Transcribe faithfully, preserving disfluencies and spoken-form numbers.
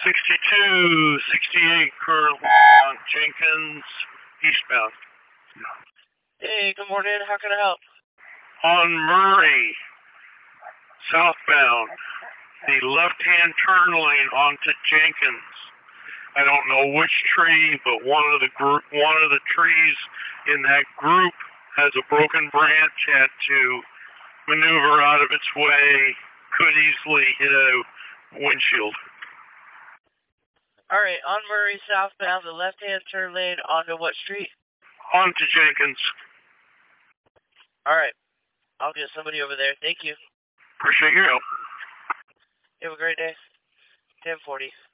sixty-two, sixty-eight currently on Jenkins, eastbound. Hey, good morning. How can I help? On Murray, southbound, the left-hand turn lane onto Jenkins. I don't know which tree, but one of the group, one of the trees in that group has a broken branch. Had to maneuver out of its way. Could easily hit a windshield. All right, on Murray southbound, the left-hand turn lane onto what street? Onto Jenkins. All right, I'll get somebody over there. Thank you. Appreciate your help. You have a great day. ten forty.